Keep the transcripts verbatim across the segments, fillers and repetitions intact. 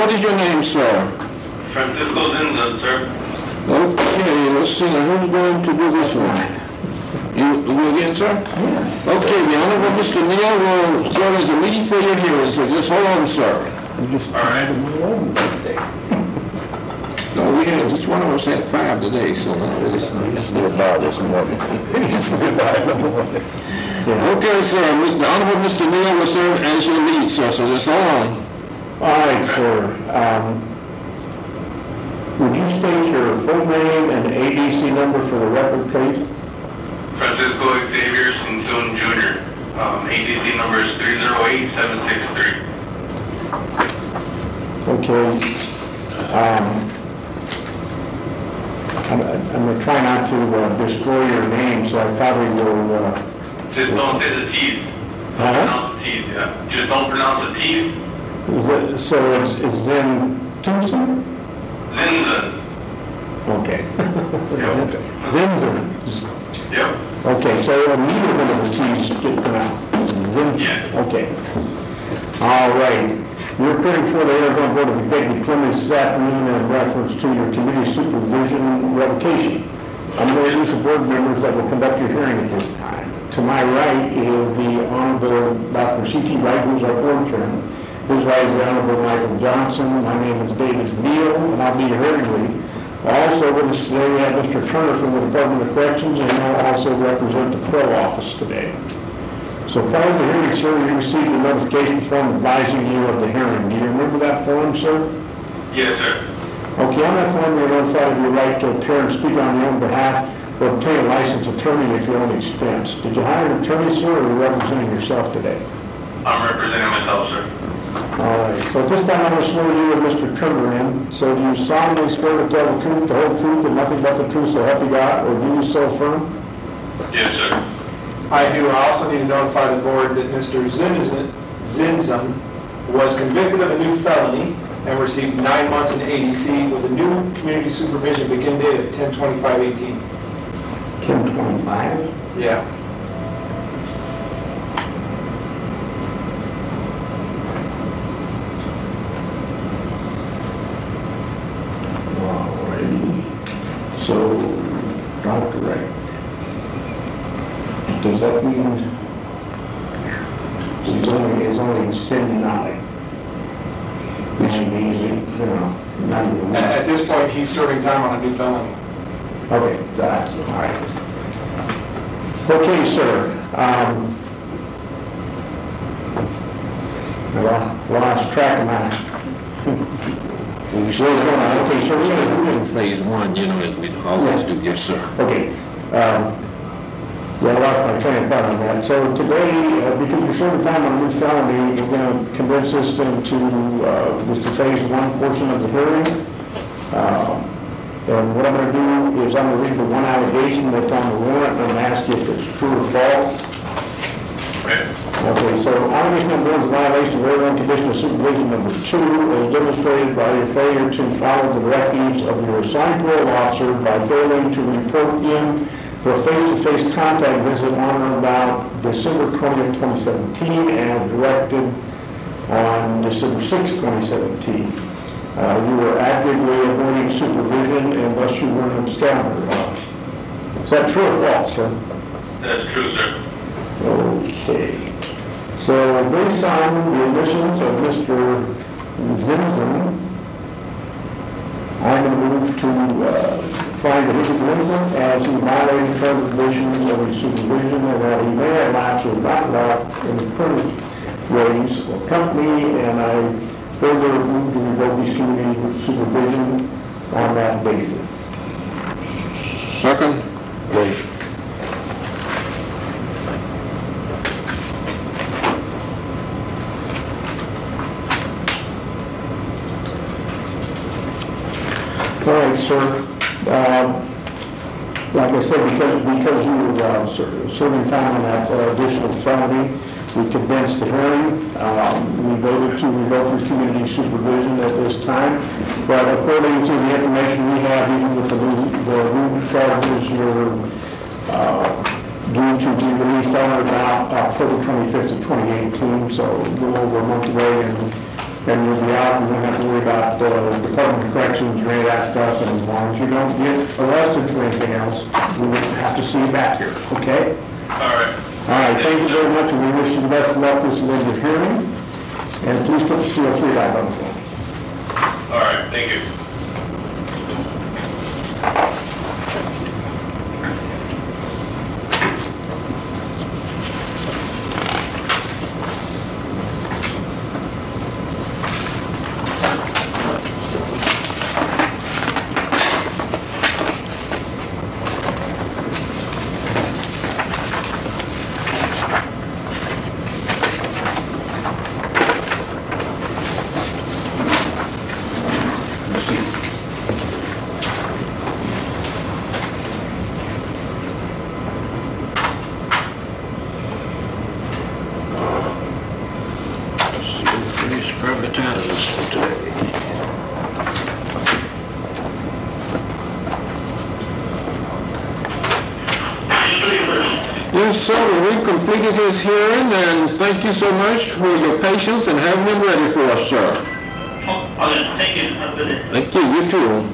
what is your name, sir? Francisco Zinza, sir. Okay, let's see, who's going to do this one? You, you again, sir? Yes. Okay, the Honorable Mister Neal will serve as the lead for your hearing, so just hold on, sir. You just All right. handed me over today. No, we had, each one of us had five today, so that was... He's nearby this morning. He's nearby in the morning. Okay, sir, Mis- the Honorable Mister Neal will serve as your lead, sir, so just hold on. All right, sir. Um, would you state your full name and A D C number for the record, please? Francisco Xavier Sinsun Junior Um, A D C number is three zero eight seven six three. Okay. Um, I'm, I'm going to try not to uh, destroy your name, so I probably will... Uh, Just don't say the T's. Don't Uh-huh. pronounce the T's, yeah. Just don't pronounce the T's. is it, so it's, it's Zen Tucson? Zinza. Okay. Zinzen. Yep. Okay, so neither one of the T's get pronounced. Zinzen. Yeah. Okay. All right. You're appearing before the Arizona Board of Executive Committees this afternoon in reference to your committee supervision revocation. I'm going to introduce the board members that will conduct your hearing at this time. To my right is the Honorable Doctor C T Wright, who's our board chairman. His right is the Honorable Michael Johnson. My name is David Neal, and I'll be your hearing lead. Also with us today, we have Mister Turner from the Department of Corrections, and he'll also represent the Pro office today. So prior to the hearing, sir, you received a notification form advising you of the hearing. Do you remember that form, sir? Yes, sir. Okay, on that form, you're notified of your right to appear and speak on your own behalf or obtain a licensed attorney at your own expense. Did you hire an attorney, sir, or are you representing yourself today? I'm representing myself, sir. All right, so at this time, I'm going to swear you and Mister Turner in. So do you solemnly swear to tell the truth, the whole truth, and nothing but the truth, so help you God, or do you so affirm? Yes, sir. I do. I also need to notify the board that Mister Zinzan Zinzan was convicted of a new felony and received nine months in A D C with a new community supervision begin date of ten twenty-five eighteen. ten twenty-five? Yeah. Alrighty. So, Doctor Wright, does that mean he's only, he's only extending out it? Which means, you know, not even. At, at this point, he's serving time on a new felony. Okay, that's, all right. Okay, sir. Um, I lost track of my. We still have, okay, so we're gonna do in phase one, you know, as we always do, yes, sir. Okay. Um, yeah, I lost my train of thought on that. So today, uh, because you're serving time on a new felony, we're going to condense this into uh, just the phase one portion of the hearing. Um, and what I'm going to do is I'm going to read the one allegation that's on the warrant, and I'm going to ask you if it's true or false. Okay. Okay, so allegation number one is a violation of Arizona Condition of Supervision number two, as demonstrated by your failure to follow the directives of your assigned parole officer by failing to report in for a face-to-face contact visit on or about December twentieth, twenty seventeen, as directed on December sixth, twenty seventeen. Uh, you were actively avoiding supervision and thus you were an absconder. Uh, Is that true or false, sir? That's true, sir. Okay. So based on the admissions of Mister Zinzan, I'm going to move to uh, find that he's delinquent as he violated terms and conditions of his supervision and that he may have lapsed or not left in the current ways of company, and I further move to revoke his community supervision on that basis. Second? Great. All right, sir. Uh, Like I said, because because you were uh, ser- serving time on that uh, additional felony, we condensed the hearing. Um, We voted to revoke your community supervision at this time. But according to the information we have, even with the new, the new charges, you're uh, due to be released on or about October twenty-fifth of twenty eighteen, so a little over a month away. And then we'll be out, and we won't have to worry about uh, Department of Corrections or any of that stuff, and as long as you don't get arrested for anything else, we won't have to see you back here, okay? All right. All right, thank you very much, and we wish you the best of luck this Elizabeth hearing, and please put the C O three back on the phone. All right, thank you. C O three is probably tired of this today. Yes, sir, we completed his hearing, and thank you so much for your patience and having him ready for us, sir. Okay, thank you. Have a good day. Thank you, you too.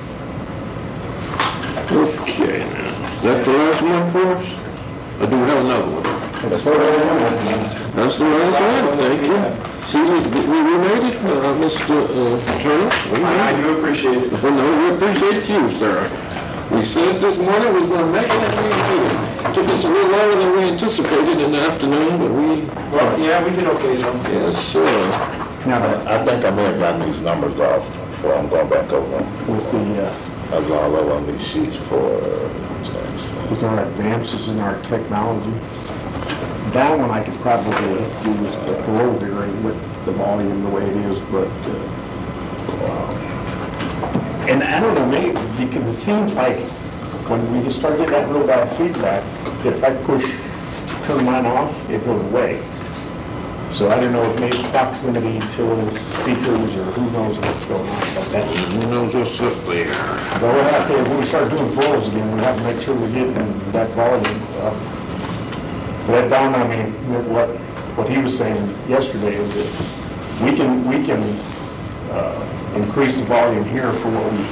Okay, now, is that the last one for us? Or do we have another one? That's all right, that's That's the last one, thank you. See, we, we we made it, uh, Mister uh, Turner. We made I it. do appreciate it. Well, no, we appreciate you, sir. We said this morning we were gonna make it, and we made it. Took us a little longer than we anticipated in the afternoon, but we, Well, yeah, we did okay though. yes, sir. Now, I think I may have gotten these numbers off before I'm going back over them. with the, uh, I was all over on these sheets for, uh, James. with our advances in our technology, that one I could probably do with the parole hearing with the volume the way it is, but, uh, uh, and I don't know, maybe, because it seems like when we just start getting that real bad feedback, that if I push, turn mine off, it goes away. So I don't know if maybe proximity to the speakers or who knows what's going on, but that, Who knows what's up there? but we'll have to, when we start doing paroles again, we have to make sure we're getting that volume up. But that dawned on me, with what, what he was saying yesterday, is that we can, we can, uh, increase the volume here for what we